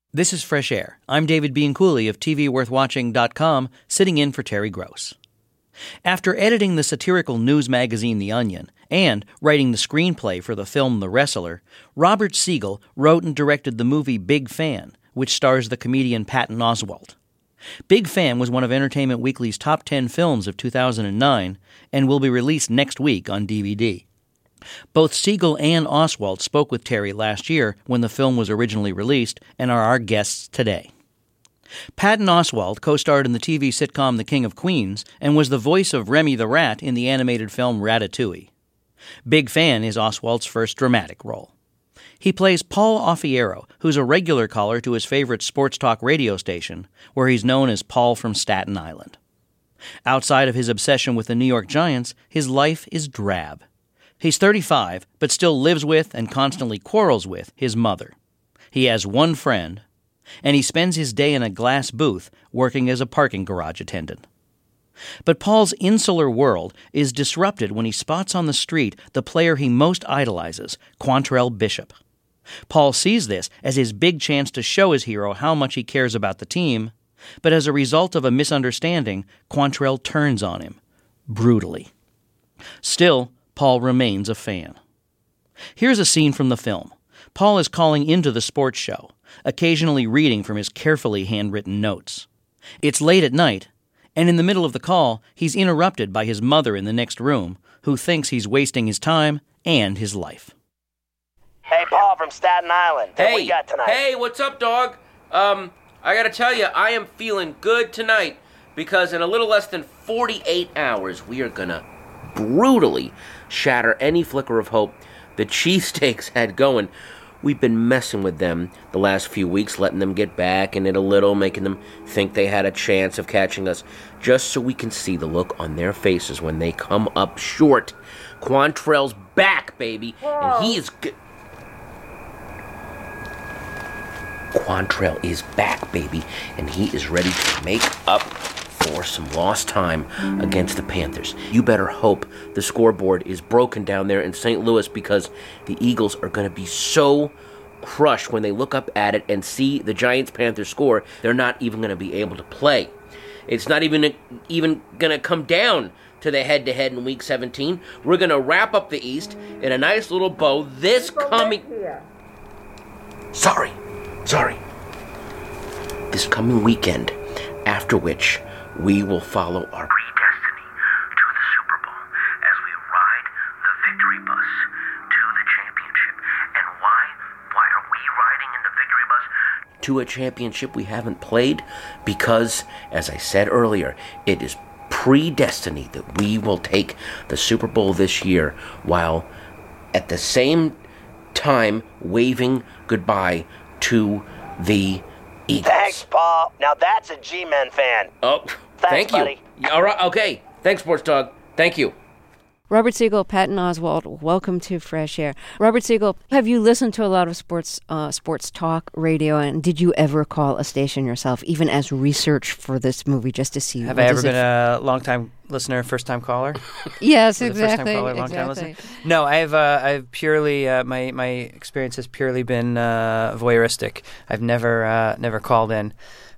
This is Fresh Air. I'm David Bianculli of TVWorthWatching.com, sitting in for Terry Gross. After editing the satirical news magazine The Onion and writing the screenplay for the film The Wrestler, Robert Siegel wrote and directed the movie Big Fan, which stars the comedian Patton Oswalt. Big Fan was one of Entertainment Weekly's top 10 films of 2009 and will be released next week on DVD. Both Siegel and Oswalt spoke with Terry last year when the film was originally released and are our guests today. Patton Oswalt co-starred in the TV sitcom The King of Queens and was the voice of Remy the Rat in the animated film Ratatouille. Big Fan is Oswalt's first dramatic role. He plays Paul Offiero, who's a regular caller to his favorite sports talk radio station, where he's known as Paul from Staten Island. Outside of his obsession with the New York Giants, his life is drab. He's 35, but still lives with and constantly quarrels with his mother. He has one friend, and he spends his day in a glass booth working as a parking garage attendant. But Paul's insular world is disrupted when he spots on the street the player he most idolizes, Quantrell Bishop. Paul sees this as his big chance to show his hero how much he cares about the team, but as a result of a misunderstanding, Quantrell turns on him, brutally. Still, Paul remains a fan. Here's a scene from the film. Paul is calling into the sports show, occasionally reading from his carefully handwritten notes. It's late at night, and in the middle of the call, he's interrupted by his mother in the next room, who thinks he's wasting his time and his life. Hey, Paul from Staten Island. What we got tonight? Hey, what's up, dog? I gotta tell you, I am feeling good tonight, because in a little less than 48 hours, we are gonna brutally shatter any flicker of hope the cheesesteaks had going. We've been messing with them the last few weeks, letting them get back in it a little, making them think they had a chance of catching us, just so we can see the look on their faces when they come up short. Quantrell's back, baby, and he is good. Quantrell is back, baby, and he is ready to make up for some lost time against the Panthers. You better hope the scoreboard is broken down there in St. Louis, because the Eagles are going to be so crushed when they look up at it and see the Giants-Panthers score, they're not even going to be able to play. It's not even going to come down to the head-to-head in Week 17. We're going to wrap up the East in a nice little bow this coming... Sorry. This coming weekend, after which we will follow our predestiny to the Super Bowl as we ride the victory bus to the championship. And why are we riding in the victory bus to a championship we haven't played? Because, as I said earlier, it is predestiny that we will take the Super Bowl this year, while at the same time waving goodbye to the Eagles. Thanks, Paul. Now that's a G-Men fan. Oh, thank you. Buddy. All right, okay. Thanks, Sports Dog. Thank you. Robert Siegel, Patton Oswalt, welcome to Fresh Air. Robert Siegel, have you listened to a lot of sports talk radio, and did you ever call a station yourself, even as research for this movie, just to see? Have I ever been a long-time listener, first-time caller? Yes, First-time exactly. caller, long-time listener? No, I've purely my experience has purely been voyeuristic. I've never called in.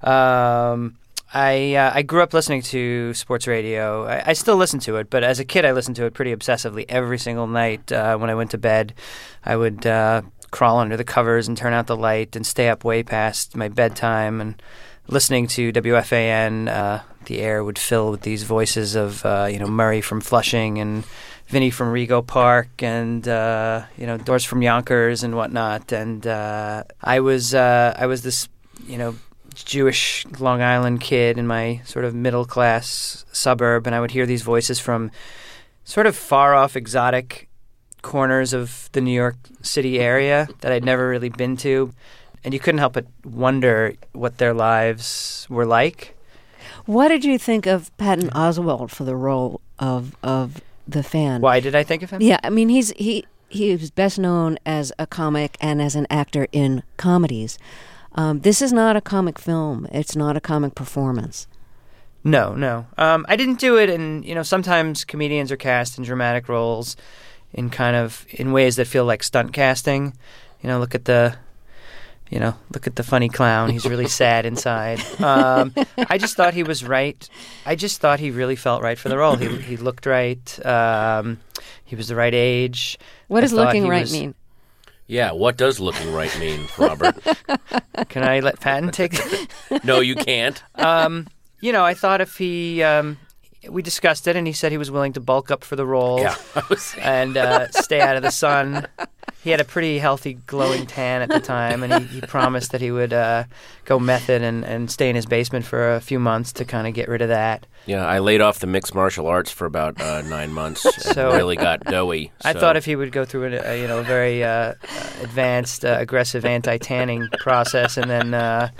I grew up listening to sports radio. I still listen to it, but as a kid, I listened to it pretty obsessively every single night. When I went to bed, I would crawl under the covers and turn out the light and stay up way past my bedtime and listening to WFAN. The air would fill with these voices of Murray from Flushing and Vinny from Rego Park and Doris from Yonkers and whatnot. And I was this Jewish Long Island kid in my sort of middle-class suburb, and I would hear these voices from sort of far-off, exotic corners of the New York City area that I'd never really been to, and you couldn't help but wonder what their lives were like. What did you think of Patton Oswalt for the role of the fan? Why did I think of him? Yeah, I mean, he was best known as a comic and as an actor in comedies. This is not a comic film. It's not a comic performance. No. I didn't do it, and sometimes comedians are cast in dramatic roles in ways that feel like stunt casting. Look at the look at the funny clown. He's really sad inside. I just thought he was right. I just thought he really felt right for the role. He looked right. He was the right age. What does looking right mean? Yeah, what does looking right mean, Robert? Can I let Patton take it? No, you can't. I thought if he... we discussed it, and he said he was willing to bulk up for the role and stay out of the sun. He had a pretty healthy, glowing tan at the time, and he promised that he would go method and stay in his basement for a few months to kind of get rid of that. Yeah, I laid off the mixed martial arts for about 9 months and really got doughy. I thought if he would go through a very advanced, aggressive anti-tanning process, and then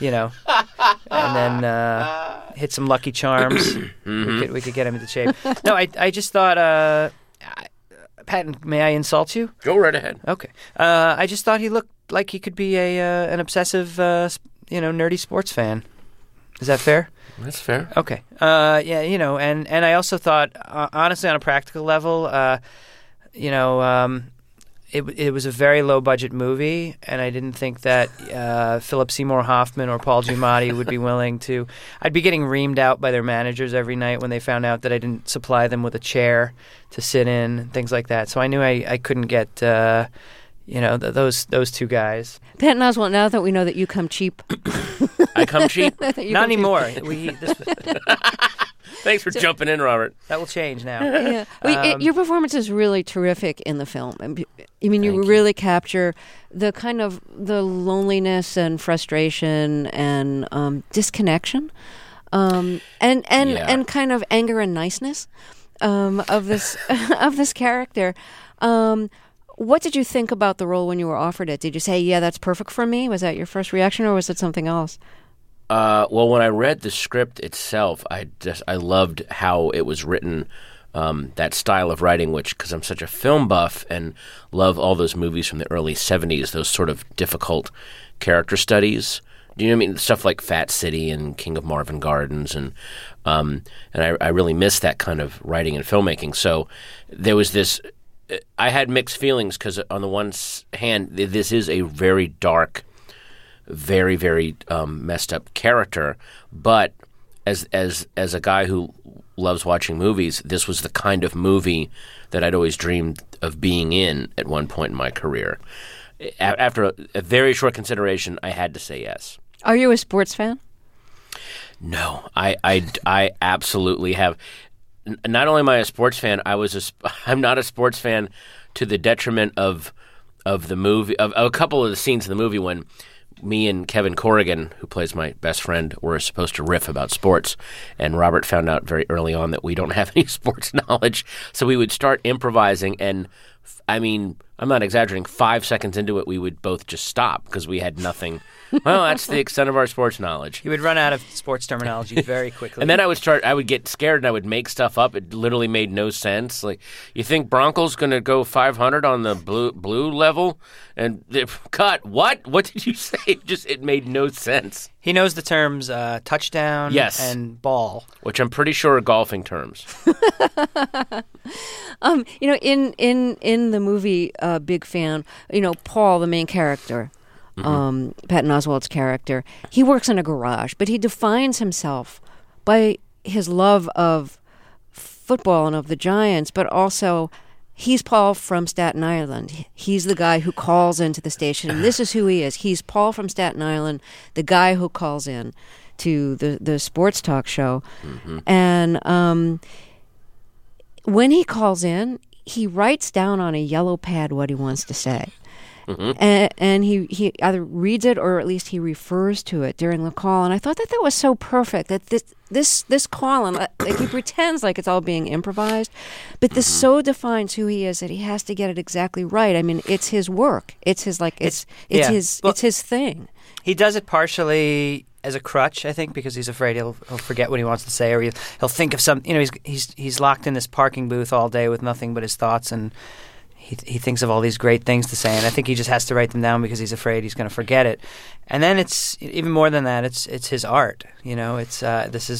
hit some Lucky Charms, we could get him into shape. No, I just thought, Patton, may I insult you? Go right ahead. Okay. I just thought he looked like he could be an obsessive, nerdy sports fan. Is that fair? That's fair. Okay. And I also thought, honestly, on a practical level, it was a very low-budget movie, and I didn't think that Philip Seymour Hoffman or Paul Giamatti would be willing to... I'd be getting reamed out by their managers every night when they found out that I didn't supply them with a chair to sit in, things like that. So I knew I couldn't get, those two guys. Patton Oswalt, now that we know that you come cheap... I come cheap? Not anymore. Thanks for jumping in, Robert. That will change now. Yeah. Your performance is really terrific in the film. I mean, you really capture the kind of the loneliness and frustration and disconnection, and kind of anger and niceness of this of this character. What did you think about the role when you were offered it? Did you say, "Yeah, that's perfect for me"? Was that your first reaction, or was it something else? Well, when I read the script itself, I loved how it was written, that style of writing, because I'm such a film buff and love all those movies from the early 70s, those sort of difficult character studies. Do you know what I mean? Stuff like Fat City and King of Marvin Gardens, and I really miss that kind of writing and filmmaking. So there was this. I had mixed feelings because on the one hand, this is a very dark, very, very messed up character, but as a guy who loves watching movies, this was the kind of movie that I'd always dreamed of being in at one point in my career. After a very short consideration, I had to say yes. Are you a sports fan? No, I absolutely have. Not only am I a sports fan, I'm not a sports fan to the detriment of the movie, of a couple of the scenes in the movie when me and Kevin Corrigan, who plays my best friend, were supposed to riff about sports, and Robert found out very early on that we don't have any sports knowledge, so we would start improvising, and I mean, I'm not exaggerating, 5 seconds into it, we would both just stop because we had nothing. Well, that's the extent of our sports knowledge. You would run out of sports terminology very quickly. And then I would get scared and I would make stuff up. It literally made no sense. Like, you think Bronco's going to go 500 on the blue level? And cut. What? What did you say? It made no sense. He knows the terms touchdown and ball. Which I'm pretty sure are golfing terms. In the movie Big Fan, Paul, the main character, Patton Oswalt's character, he works in a garage, but he defines himself by his love of football and of the Giants, but also he's Paul from Staten Island. He's the guy who calls into the station, and this is who he is. He's Paul from Staten Island, the guy who calls in to the sports talk show. And when he calls in, he writes down on a yellow pad what he wants to say. And he either reads it or at least he refers to it during the call. And I thought that was so perfect, that this call, and like he pretends like it's all being improvised, but this so defines who he is that he has to get it exactly right. I mean, it's his work. It's his it's his thing. He does it partially as a crutch, I think, because he's afraid he'll forget what he wants to say, or he'll think of some. He's locked in this parking booth all day with nothing but his thoughts, and he thinks of all these great things to say, and I think he just has to write them down because he's afraid he's going to forget it. And then it's even more than that. It's his art. It's this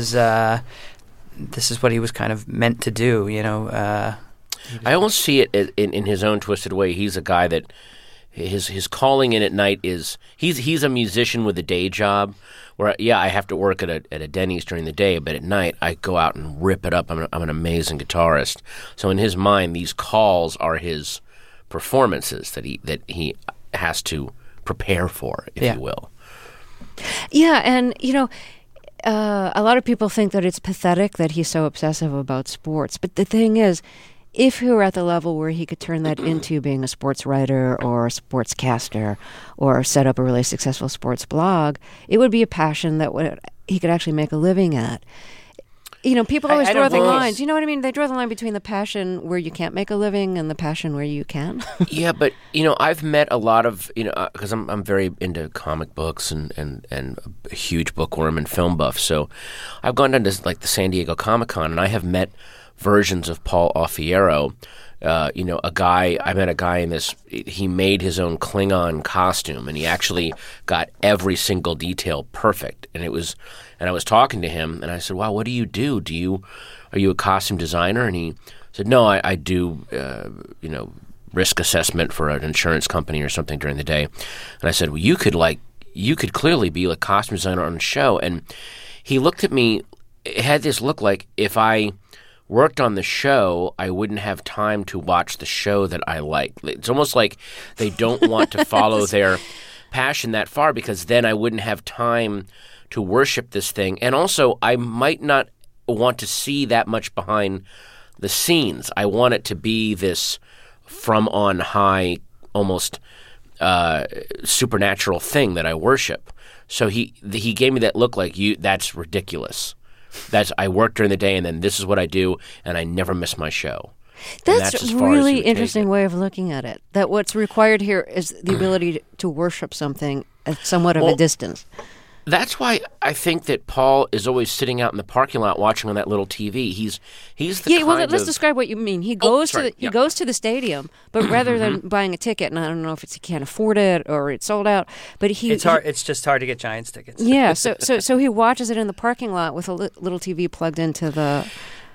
is what he was kind of meant to do. I almost see it in his own twisted way. He's a guy that his calling in at night is he's a musician with a day job where I have to work at a Denny's during the day, but at night I go out and rip it up. I'm an amazing guitarist. So in his mind, these calls are his performances that he has to prepare for, if you will. Yeah, and a lot of people think that it's pathetic that he's so obsessive about sports, but the thing is, if he were at the level where he could turn that into being a sports writer or a sportscaster or set up a really successful sports blog, it would be a passion that he could actually make a living at. People always draw the lines. You know what I mean? They draw the line between the passion where you can't make a living and the passion where you can. Yeah, but I've met a lot of because I'm very into comic books and a huge bookworm and film buff. So I've gone down to like the San Diego Comic-Con, and I have met versions of Paul Offiero. I met a guy in this. He made his own Klingon costume, and he actually got every single detail perfect. And I was talking to him, and I said, "Wow, what do you do? Are you a costume designer?" And he said, "No, I do, risk assessment for an insurance company or something during the day." And I said, "Well, you could clearly be a costume designer on a show." And he looked at me. It had this look like if I worked on the show, I wouldn't have time to watch the show that I like. It's almost like they don't want to follow their passion that far, because then I wouldn't have time to worship this thing. And also, I might not want to see that much behind the scenes. I want it to be this from on high, almost supernatural thing that I worship. So he gave me that look like, that's ridiculous. I work during the day, and then this is what I do, and I never miss my show. That's a really interesting way of looking at it. That what's required here is the ability to worship something at somewhat of a distance. That's why I think that Paul is always sitting out in the parking lot watching on that little TV. He's the let's describe what you mean. He goes to the stadium, but rather than buying a ticket, and I don't know if he can't afford it or it's sold out, but it's hard. It's just hard to get Giants tickets. Yeah, so he watches it in the parking lot with a little TV plugged into the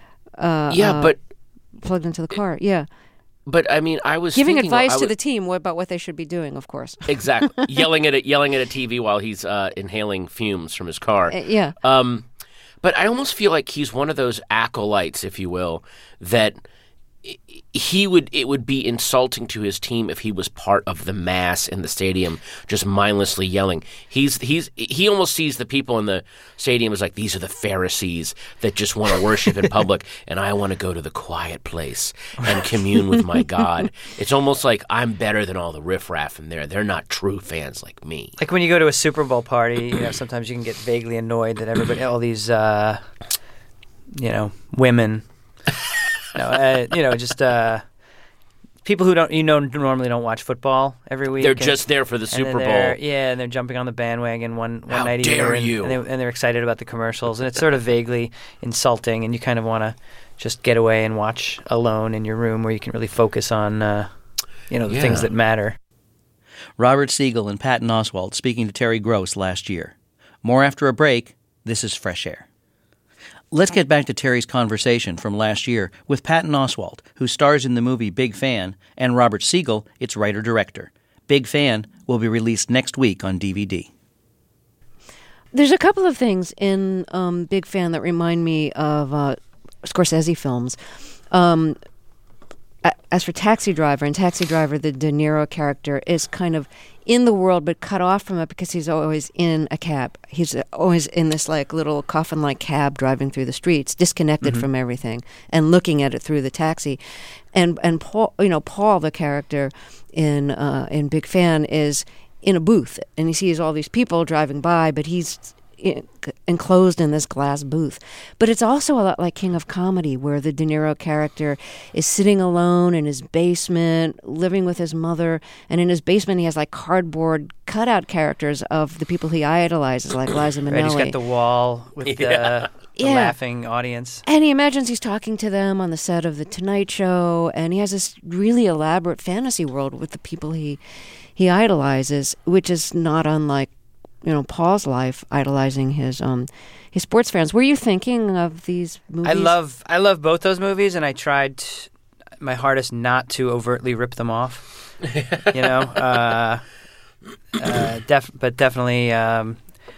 plugged into the car. Yeah. But I mean, I was giving advice to the team about what they should be doing, of course. Exactly, yelling at a TV while he's inhaling fumes from his car. Yeah. But I almost feel like he's one of those acolytes, if you will, that it would be insulting to his team if he was part of the mass in the stadium just mindlessly yelling. He almost sees the people in the stadium as like, these are the Pharisees that just want to worship in public, and I want to go to the quiet place and commune with my God. It's almost like I'm better than all the riffraff in there. They're not true fans like me. Like when you go to a Super Bowl party, sometimes you can get vaguely annoyed that all these women just people who normally don't watch football every week. They're just there for the Super Bowl. And they're jumping on the bandwagon one night a year. And they're excited about the commercials, and it's sort of vaguely insulting, and you kind of want to just get away and watch alone in your room where you can really focus on the things that matter. Robert Siegel and Patton Oswalt speaking to Terry Gross last year. More after a break. This is Fresh Air. Let's get back to Terry's conversation from last year with Patton Oswalt, who stars in the movie Big Fan, and Robert Siegel, its writer-director. Big Fan will be released next week on DVD. There's a couple of things in Big Fan that remind me of Scorsese films. As for Taxi Driver, the De Niro character is kind of in the world but cut off from it because he's always in a cab. He's always in this like little coffin-like cab driving through the streets, disconnected from everything and looking at it through the taxi. And Paul, Paul, the character in Big Fan, is in a booth and he sees all these people driving by, but he's enclosed in this glass booth. But it's also a lot like King of Comedy, where the De Niro character is sitting alone in his basement, living with his mother, and in his basement he has like cardboard cutout characters of the people he idolizes, like Liza Minnelli. Right, he's got the wall with the laughing audience. And he imagines he's talking to them on the set of The Tonight Show, and he has this really elaborate fantasy world with the people he idolizes, which is not unlike Paul's life, idolizing his sports fans. Were you thinking of these movies? I love both those movies, and I tried. my hardest not to overtly rip them off. You know, but definitely, I'm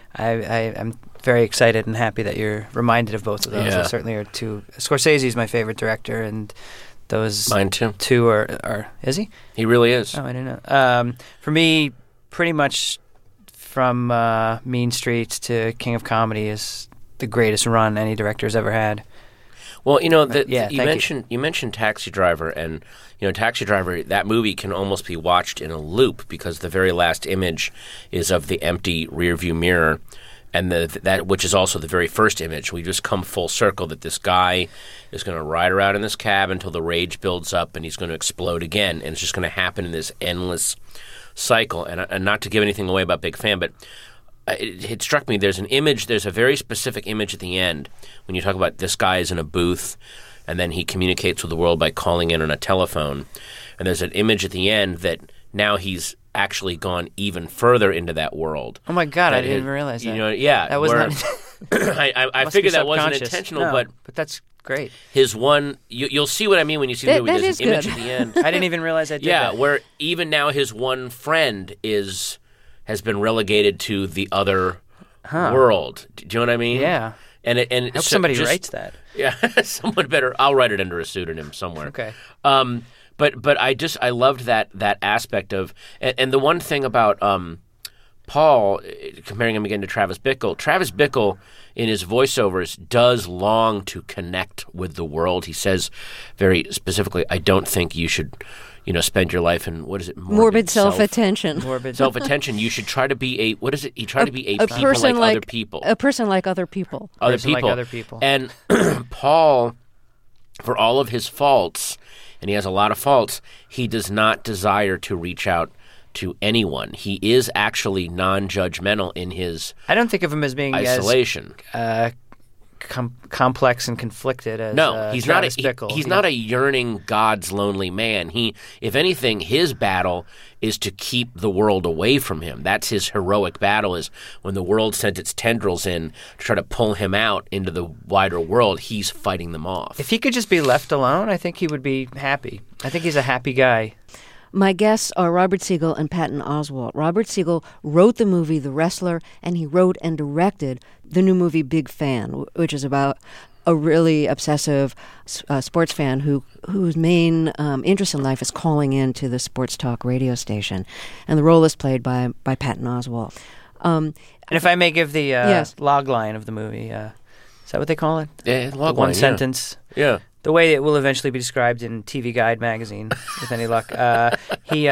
very excited and happy that you're reminded of both of those. Yeah. They certainly are two. Scorsese is my favorite director, and those Mine too. two are. Is he? He really is. Oh, I didn't know. For me, pretty much from Mean Streets to King of Comedy is the greatest run any director's ever had. Well, you know, you mentioned Taxi Driver, and you know, Taxi Driver. That movie can almost be watched in a loop because the very last image is of the empty rearview mirror, and that which is also the very first image. We just come full circle that this guy is going to ride around in this cab until the rage builds up, and he's going to explode again, and it's just going to happen in this endless cycle. And not to give anything away about Big Fan, but it struck me there's a very specific image at the end when you talk about this guy is in a booth and then he communicates with the world by calling in on a telephone, and there's an image at the end that now he's actually gone even further into that world. Oh my God, I didn't even realize that. You know, yeah, that was not. I figured that wasn't intentional, no, but that's great. his one, you'll see what I mean when you see the movie. That There's is an image good. at the end. I didn't even realize I did Yeah, that. where even now his one friend has been relegated to the other world. Do you know what I mean? Yeah. And I hope somebody writes that. Yeah, someone better. I'll write it under a pseudonym somewhere. Okay. But I loved that aspect of, and the one thing about Paul, comparing him again to Travis Bickle in his voiceovers does long to connect with the world. He says very specifically, I don't think you should, spend your life in, what is it? Morbid self-attention. Morbid Self-attention. You should try to be what is it? He tried to be a people person like other people. A person like other people. Person like other people. And Paul, for all of his faults, and he has a lot of faults, he does not desire to reach out to anyone. He is actually non-judgmental in his I don't think of him as being isolation. as complex and conflicted as No, he's Travis not. Bickle. He's not a yearning God's lonely man. If anything, his battle is to keep the world away from him. That's his heroic battle. Is when the world sent its tendrils in to try to pull him out into the wider world, he's fighting them off. If he could just be left alone, I think he would be happy. I think he's a happy guy. My guests are Robert Siegel and Patton Oswalt. Robert Siegel wrote the movie The Wrestler, and he wrote and directed the new movie Big Fan, which is about a really obsessive sports fan whose main interest in life is calling in to the sports talk radio station. And the role is played by Patton Oswalt. And if I may give the Yes. log line of the movie, is that what they call it? Yeah, The log one line, yeah. sentence. Yeah. The way it will eventually be described in TV Guide magazine, with any luck. He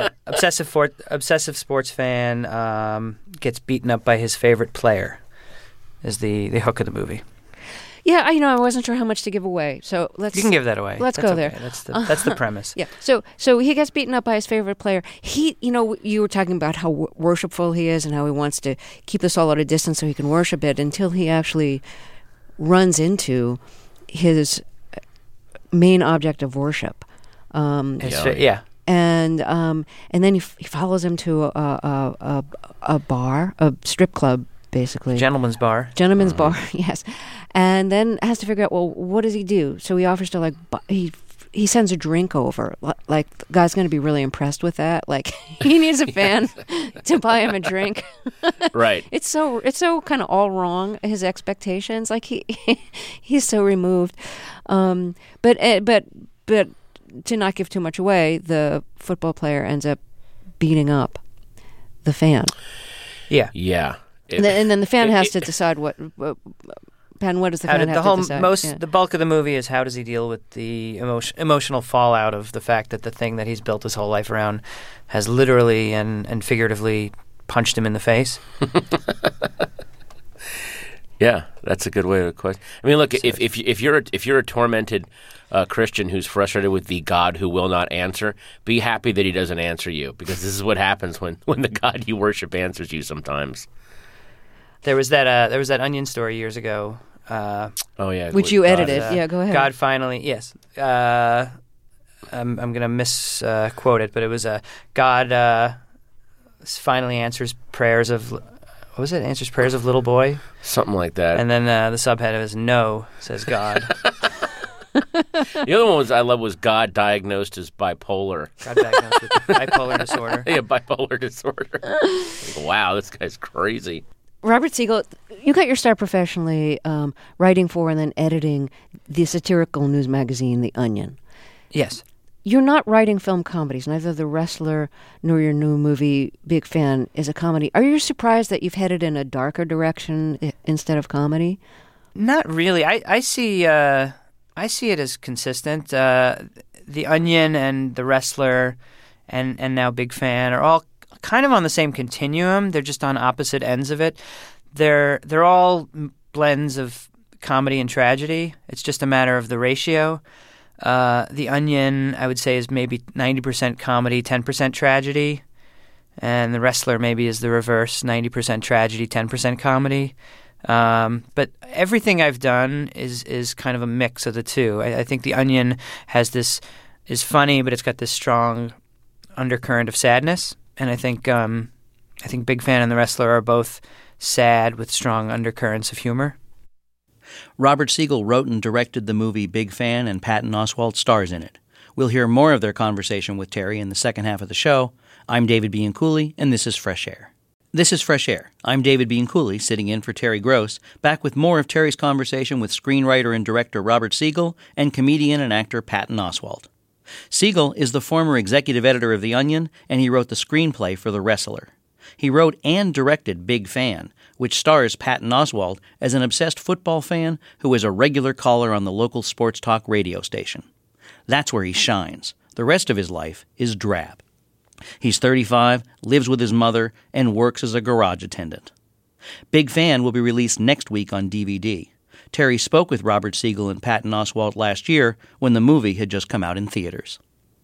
obsessive sports fan, gets beaten up by his favorite player, is the hook of the movie. Yeah, I wasn't sure how much to give away, so let's... You can give that away. Let's That's go okay. there. That's the premise. Yeah. So he gets beaten up by his favorite player. You were talking about how worshipful he is and how he wants to keep this all at a distance so he can worship it until he actually runs into his main object of worship. Yeah. And then he follows him to a bar, a strip club, basically. Gentleman's bar. Gentleman's bar, yes. And then has to figure out, well, what does he do? So he offers to, he sends a drink over. Like, the guy's going to be really impressed with that. Like, he needs a fan to buy him a drink. Right. It's so kind of all wrong, his expectations. Like, he's so removed. But to not give too much away, the football player ends up beating up the fan. Yeah. Yeah. And then the fan has to decide what does the fan have to decide? The bulk of the movie is how does he deal with the emotional fallout of the fact that the thing that he's built his whole life around has literally and figuratively punched him in the face. Yeah, that's a good way to question. I mean, look, if you're a tormented Christian who's frustrated with the God who will not answer, be happy that he doesn't answer you, because this is what happens when the God you worship answers you sometimes. There was that Onion story years ago. Oh yeah, which you edited. Yeah, go ahead. God finally, yes. I'm going to misquote it, but it was God finally answers prayers of. What was it? Answers prayers of little boy? Something like that. And then the subhead is no, says God. The other one I love was God diagnosed as bipolar. God diagnosed with bipolar disorder. Yeah, bipolar disorder. Wow, this guy's crazy. Robert Siegel, you got your start professionally writing for and then editing the satirical news magazine, The Onion. Yes. You're not writing film comedies. Neither The Wrestler nor your new movie, Big Fan, is a comedy. Are you surprised that you've headed in a darker direction instead of comedy? Not really. I see it as consistent. The Onion and The Wrestler and now Big Fan are all kind of on the same continuum. They're just on opposite ends of it. They're all blends of comedy and tragedy. It's just a matter of the ratio. The Onion, I would say, is maybe 90% comedy, 10% tragedy. And The Wrestler maybe is the reverse, 90% tragedy, 10% comedy. But everything I've done is kind of a mix of the two. I think The Onion is funny, but it's got this strong undercurrent of sadness. And I think Big Fan and The Wrestler are both sad with strong undercurrents of humor. Robert Siegel wrote and directed the movie Big Fan, and Patton Oswalt stars in it. We'll hear more of their conversation with Terry in the second half of the show. I'm David Bianculli, and this is Fresh Air. This is Fresh Air. I'm David Bianculli, sitting in for Terry Gross, back with more of Terry's conversation with screenwriter and director Robert Siegel and comedian and actor Patton Oswalt. Siegel is the former executive editor of The Onion, and he wrote the screenplay for The Wrestler. He wrote and directed Big Fan, which stars Patton Oswalt as an obsessed football fan who is a regular caller on the local sports talk radio station. That's where he shines. The rest of his life is drab. He's 35, lives with his mother, and works as a garage attendant. Big Fan will be released next week on DVD. Terry spoke with Robert Siegel and Patton Oswalt last year when the movie had just come out in theaters.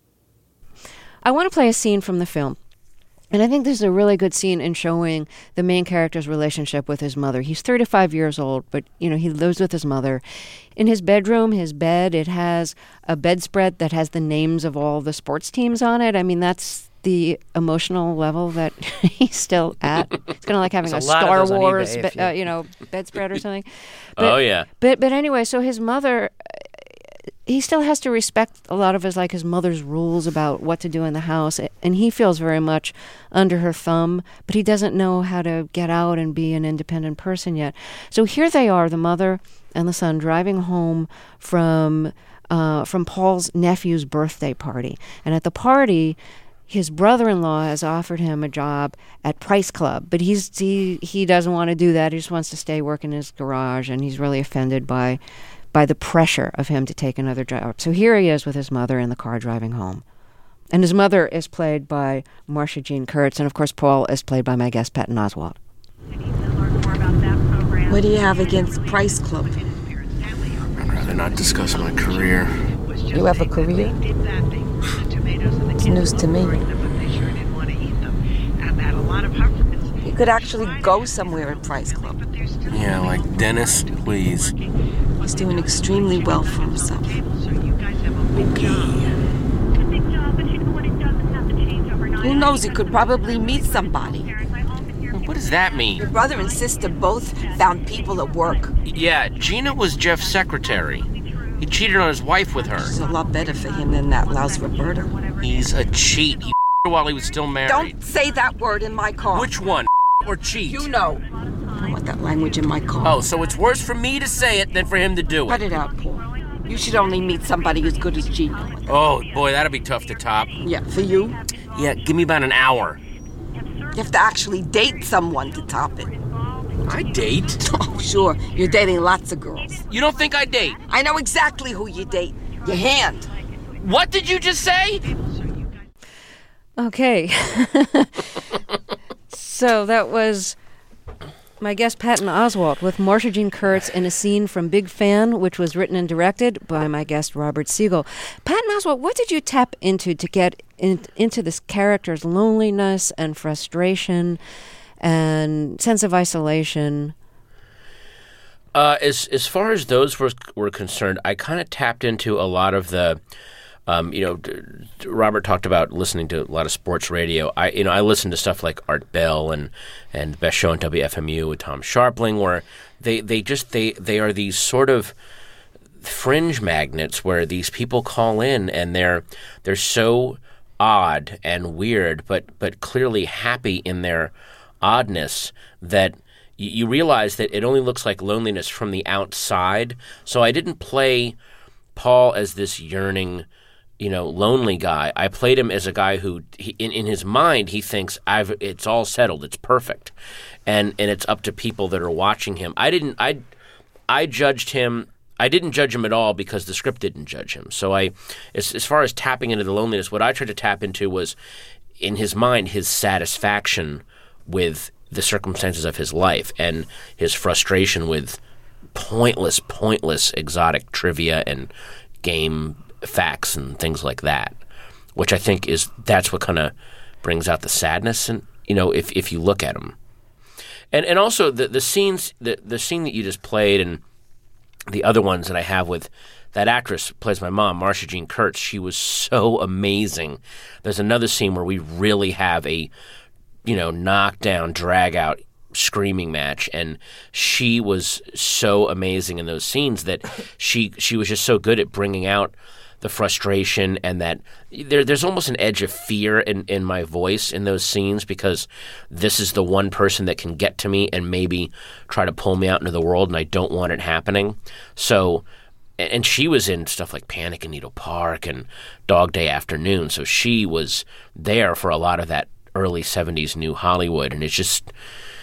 I want to play a scene from the film. And I think this is a really good scene in showing the main character's relationship with his mother. He's 35 years old, but, he lives with his mother. In his bedroom, his bed, it has a bedspread that has the names of all the sports teams on it. I mean, that's the emotional level that he's still at. It's kind of like having a Star Wars, bedspread or something. But, oh, yeah. But anyway, so his mother, he still has to respect a lot of his mother's rules about what to do in the house, and he feels very much under her thumb, but he doesn't know how to get out and be an independent person yet. So here they are, the mother and the son, driving home from Paul's nephew's birthday party. And at the party, his brother-in-law has offered him a job at Price Club, but he doesn't want to do that. He just wants to stay work in his garage, and he's really offended by the pressure of him to take another job. So here he is with his mother in the car driving home. And his mother is played by Marcia Jean Kurtz, and of course Paul is played by my guest Patton Oswalt. What do you have against Price Club? I'd rather not discuss my career. You have a career? It's news to me. You could actually go somewhere at Price Club. Yeah, like Dennis, please. He's doing extremely well for himself. Okay. Who knows, he could probably meet somebody. What does that mean? Your brother and sister both found people at work. Yeah, Gina was Jeff's secretary. He cheated on his wife with her. It's a lot better for him than that louse Roberta. He's a cheat. He while he was still married. Don't say that word in my car. Which one? Or cheat? You know. I don't want that language in my car. Oh, so it's worse for me to say it than for him to do it. Cut it out, Paul. You should only meet somebody as good as Gina. Oh, boy, that'll be tough to top. Yeah, for you? Yeah, give me about an hour. You have to actually date someone to top it. I date? Oh, sure. You're dating lots of girls. You don't think I date? I know exactly who you date. Your hand. What did you just say? Okay. So that was my guest Patton Oswalt with Marcia Jean Kurtz in a scene from Big Fan, which was written and directed by my guest Robert Siegel. Patton Oswalt, what did you tap into to get into this character's loneliness and frustration and sense of isolation? As far as those were concerned, I kind of tapped into a lot of the, Robert talked about listening to a lot of sports radio. I listened to stuff like Art Bell and the Best Show on WFMU with Tom Sharpling, where they are these sort of, fringe magnets where these people call in and they're so odd and weird, but clearly happy in their oddness that you realize that it only looks like loneliness from the outside. So I didn't play Paul as this yearning, lonely guy. I played him as a guy who, in his mind, he thinks it's all settled, it's perfect, and it's up to people that are watching him. I judged him. I didn't judge him at all because the script didn't judge him. So as far as tapping into the loneliness, what I tried to tap into was, in his mind, his satisfaction with the circumstances of his life and his frustration with pointless exotic trivia and game facts and things like that, which I think that's what kind of brings out the sadness, and if you look at him, and also the scenes, the scene that you just played and the other ones that I have with that actress who plays my mom, Marcia Jean Kurtz. She was so amazing. There's another scene where we really have a knockdown, drag out screaming match, and she was so amazing in those scenes that she was just so good at bringing out the frustration, and that there's almost an edge of fear in my voice in those scenes, because this is the one person that can get to me and maybe try to pull me out into the world, and I don't want it happening. So, and she was in stuff like Panic in Needle Park and Dog Day Afternoon, so she was there for a lot of that early 70s New Hollywood, and it's just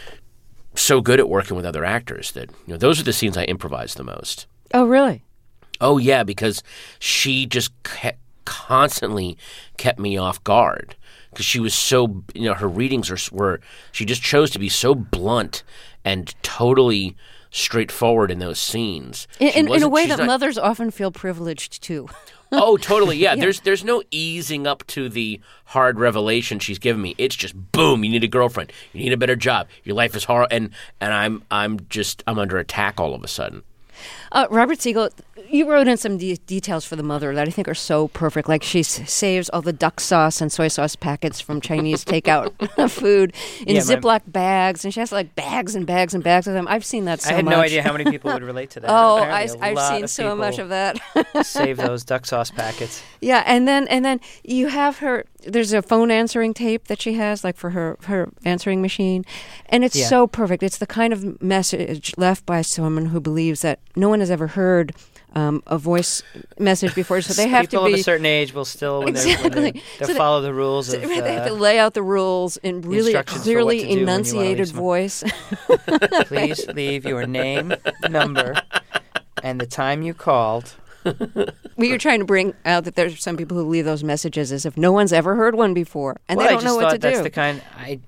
so good at working with other actors that those are the scenes I improvise the most. Oh, really? Oh, yeah, because she just constantly kept me off guard, because she was so, her readings were, she just chose to be so blunt and totally straightforward in those scenes. In a way that mothers often feel privileged too. Oh, totally, yeah. Yeah. There's no easing up to the hard revelation she's given me. It's just boom, you need a girlfriend, you need a better job, your life is horrible, and I'm under attack all of a sudden. Robert Siegel, you wrote in some details for the mother that I think are so perfect. Like, she saves all the duck sauce and soy sauce packets from Chinese takeout food in Ziploc bags, and she has like bags and bags and bags of them. I've seen that so much. I had no idea how many people would relate to that. Oh, Apparently I've seen so much of that. Save those duck sauce packets. Yeah, and then you have her. There's a phone answering tape that she has, like for her answering machine, and it's so perfect. It's the kind of message left by someone who believes that no one has ever heard a voice message before, so they have People to be of a certain age will still they'll So follow the rules. They have to lay out the rules in really clearly enunciated voice. Please leave your name, number, and the time you called. You're trying to bring out that there's some people who leave those messages as if no one's ever heard one before, and they don't know what to do. That's the kind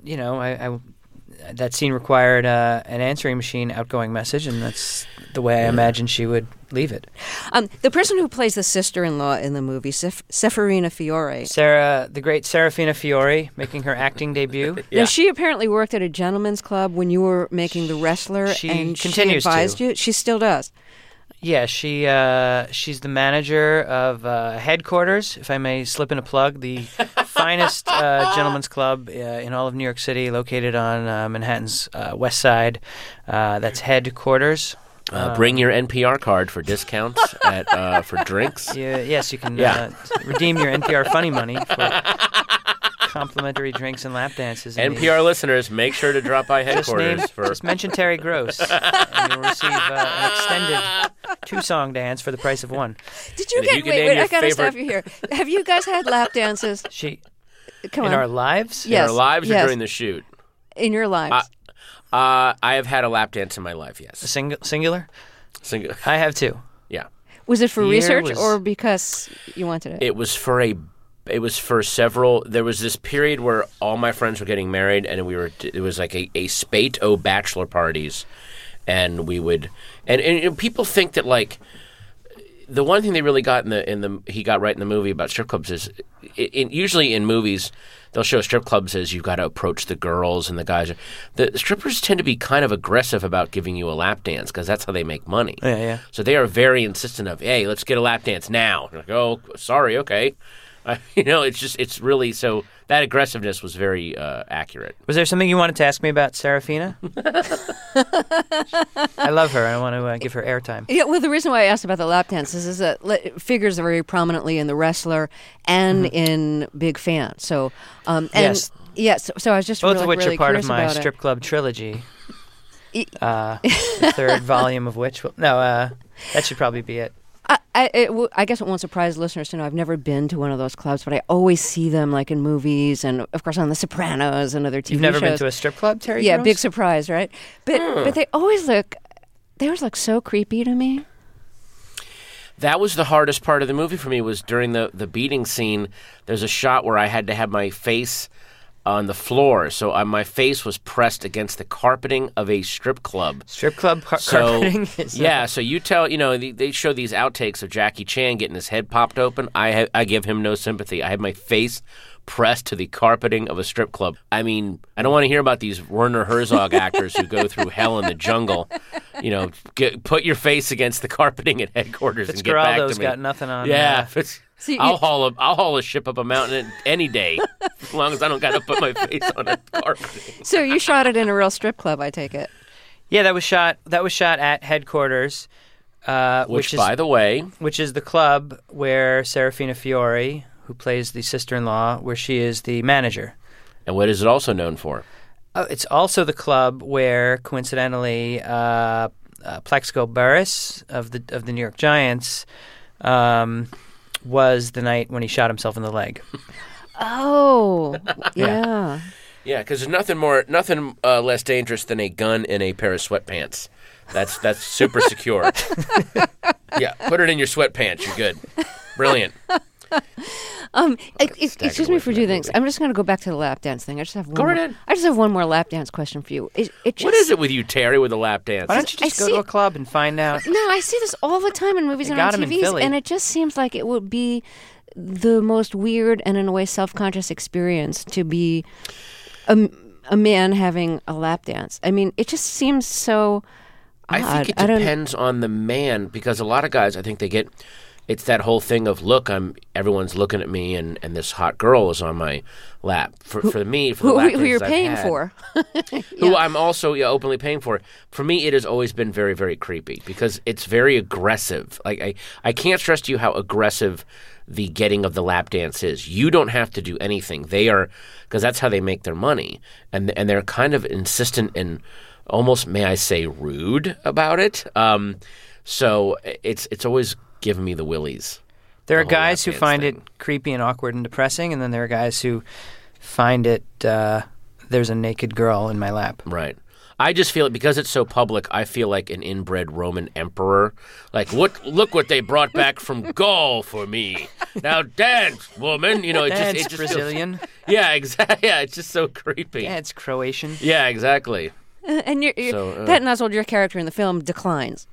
that scene required an answering machine outgoing message, and that's the way I imagine she would leave it. The person who plays the sister-in-law in the movie, Seferina Fiore. The great Serafina Fiore, making her acting debut. Now, she apparently worked at a gentleman's club when you were making The Wrestler, and she advised you. She still does. Yeah, she's the manager of Headquarters, if I may slip in a plug, the finest gentleman's club in all of New York City, located on Manhattan's west side. That's Headquarters. Bring your NPR card for discounts for drinks. Yes, you can redeem your NPR funny money for complimentary drinks and lap dances. NPR listeners, make sure to drop by Headquarters. Just mention Terry Gross, and you'll receive an extended 2-song dance for the price of one. Did you get? Wait! I gotta stop you here. Have you guys had lap dances? Come on. In our lives? Yes. In our lives or during the shoot? In your lives. I have had a lap dance in my life, yes. Singular? Singular. I have too. Yeah. Was it for research or because you wanted it? It was for several. There was this period where all my friends were getting married, and it was like a spate of bachelor parties, and we would and people think that, like, the one thing they really got he got right in the movie about strip clubs is usually in movies they'll show strip clubs as you've got to approach the girls and the guys. The strippers tend to be kind of aggressive about giving you a lap dance because that's how they make money. Yeah. So they are very insistent of, hey, let's get a lap dance now. You're like, oh, sorry, okay. It's really, so that aggressiveness was very accurate. Was there something you wanted to ask me about Serafina? I love her. I want to give her airtime. Yeah, well, the reason why I asked about the lap dances is that it figures very prominently in The Wrestler and in Big Fan. So, Yes. Yeah, so I was just Both really, of which really are part of curious my about strip club trilogy. The third volume of which that should probably be it. I guess it won't surprise listeners to know I've never been to one of those clubs, but I always see them like in movies and, of course, on The Sopranos and other TV shows. You've never been to a strip club, Terry? Yeah, Gross? big surprise, right? But they always look so creepy to me. That was the hardest part of the movie for me, was during the beating scene. There's a shot where I had to have my face on the floor, so my face was pressed against the carpeting of a strip club. Strip club carpeting? So you tell, they show these outtakes of Jackie Chan getting his head popped open. I give him no sympathy. I had my face pressed to the carpeting of a strip club. I mean, I don't want to hear about these Werner Herzog actors who go through hell in the jungle. Put your face against the carpeting at headquarters and get back to me. Fitzcarraldo's got nothing on. Yeah, I'll haul a ship up a mountain any day, as long as I don't got to put my face on a carpeting. So you shot it in a real strip club, I take it. Yeah, that was shot at headquarters, Which, by the way, which is the club where Serafina Fiore, who plays the sister-in-law, where she is the manager. And what is it also known for? Oh, it's also the club where, coincidentally, Plexico Burress of the New York Giants was the night when he shot himself in the leg. Oh, yeah. Yeah, because there's nothing less dangerous than a gun in a pair of sweatpants. That's super secure. Yeah, put it in your sweatpants. You're good. Brilliant. Excuse me for two things. I'm just going to go back to the lap dance thing. I just have one. Go right ahead. I just have one more lap dance question for you. What is it with you, Terry, with the lap dance? Why don't you just go to a club and find out? No, I see this all the time in movies They and got on 'em in TVs, Philly. and it just seems like it would be the most weird and, in a way, self-conscious experience to be a man having a lap dance. I mean, it just seems so odd. I think it depends on the man, because a lot of guys, I think they get... It's that whole thing of, look, everyone's looking at me, and this hot girl is on my lap. For me, for the lap who you're dances I've paying had, for. who I'm also openly paying for. For me, it has always been very, very creepy, because it's very aggressive. Like I can't stress to you how aggressive the getting of the lap dance is. You don't have to do anything. They are, because that's how they make their money, and they're kind of insistent and almost, may I say, rude about it. So it's always given me the willies. There are guys who find it creepy and awkward and depressing, and then there are guys who find it, there's a naked girl in my lap. Right. I just feel it, because it's so public, I feel like an inbred Roman emperor. Like, look what they brought back from Gaul for me. Now dance, woman. It Dance, just Brazilian. Yeah, exactly. Yeah, it's just so creepy. Yeah, it's Croatian. Yeah, exactly. And Patton Oswalt, your character in the film, declines.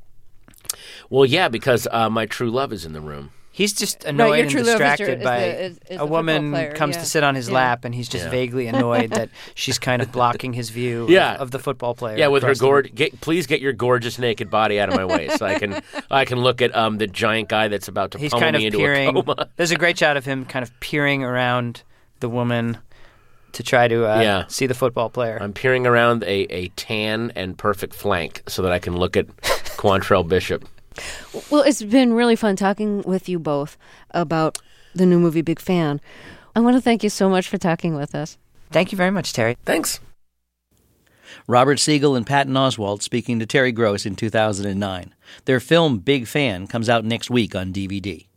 Well, yeah, because my true love is in the room. He's just annoyed your and true love distracted by is the a woman football player, comes yeah. to sit on his Yeah. lap, and he's just vaguely annoyed that she's kind of blocking his view of the football player. Yeah, with her across the- please get your gorgeous naked body out of my way, so I can look at the giant guy that's about to He's pummel kind of me into peering. a coma. There's a great shot of him kind of peering around the woman to try to see the football player. I'm peering around a tan and perfect flank so that I can look at Quantrell Bishop. Well, it's been really fun talking with you both about the new movie Big Fan. I want to thank you so much for talking with us. Thank you very much, Terry. Thanks. Robert Siegel and Patton Oswalt speaking to Terry Gross in 2009. Their film Big Fan comes out next week on DVD.